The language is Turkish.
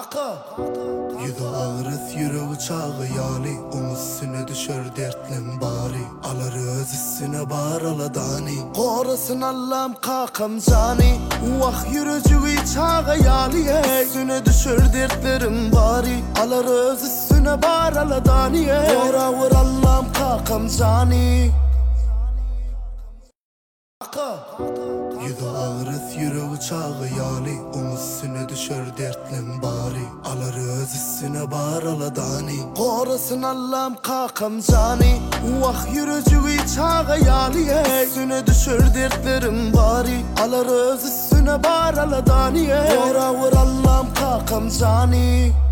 Yüzü ağrıs yüreği çağı yali, üstüne düşer dertlim bari. Alar öz üstüne bağraladani, korusun Allah'ım kakam cani. Vah yürücüğü çağı yali, üstüne düşer dertlerim bari. Alar öz üstüne bağraladani, koravur Allah'ım kakam cani. Yüzü ağrıs yüreği çağı yali, üstüne düşer dertlim bari. Alar öz üstüne bağraladani, korusun Allah'ım kakam cani. Vah yürücüğü çağı yali, üstüne düşer dertlerim bari. Alar öz üstüne bağraladani, koravur Allah'ım kakam cani.